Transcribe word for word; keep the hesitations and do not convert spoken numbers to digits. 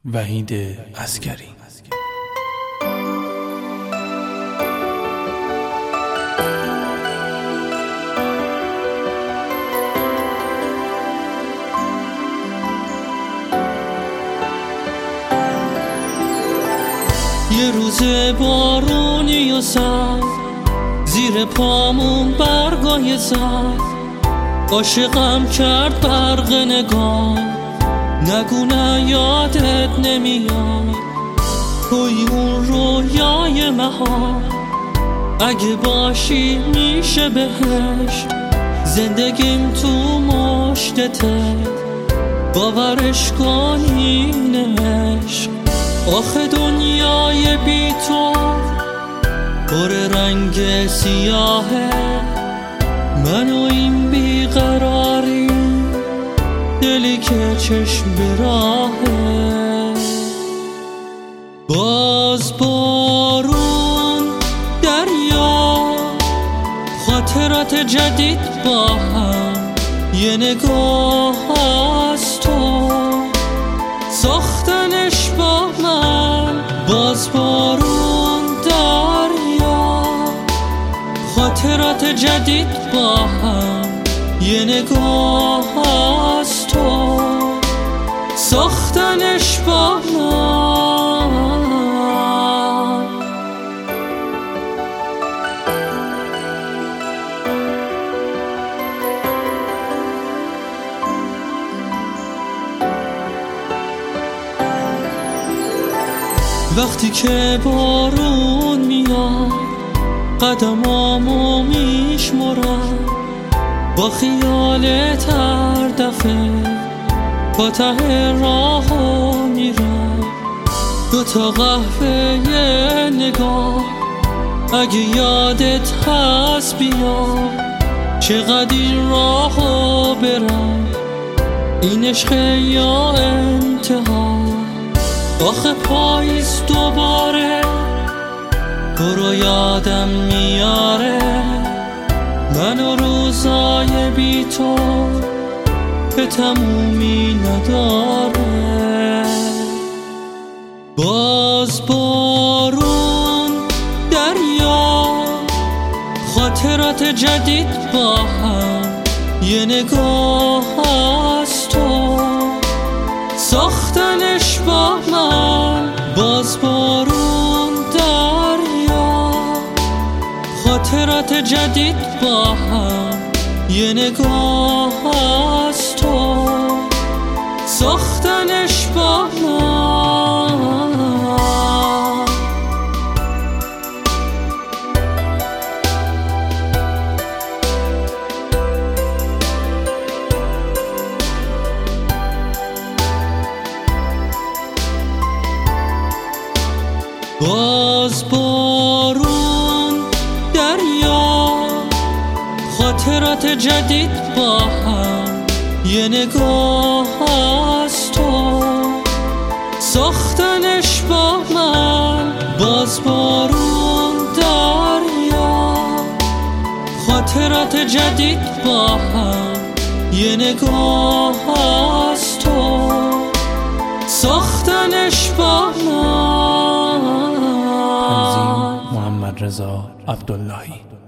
وحید عسکری. یه روز بارونی و سرد، زیر پامون برگای زد، عاشقم کرد برق نگاه. نگو نه یادت نمیاد توی اون رویای مهار. اگه باشی میشه بهش، زندگیم تو مشتته، باورش کن این عشق. آخه دنیای بی تو پر رنگ سیاهه، من و این بیقراری، دلی که چشم به راهه. باز بارون، دریا، خاطرات جدید با هم، یه نگاه از تو ساختنش با من. باز بارون، دریا، خاطرات جدید با هم، یه نگاه از تو ساختنش با من. وقتی که بارون میاد، قدمامو میشمرم، با خیالت هر دفعه با ته راهو میرم. دو تا قهوه یه نگاه، اگه یادت هست بیا، چقدر این راهو برم، این عشق یا انتها. آخه پاییز دوباره برو یادم میاره، من و روزای بی تو به تمومی نداره. باز بارون، دریا، خاطرات جدید با هم، یه نگاه از تو ساختنش با من. باز بارون، دریا، خاطرات جدید با هم، یه نگاه از تو ساختنش با من. باز بارون، دریا، خاطرات جدید با هم، یه نگاه از تو ساختنش با من. باز بارون، دریا، خاطرات جدید با هم، یه نگاه از تو ساختنش با من. محمد رضا عبداللهی.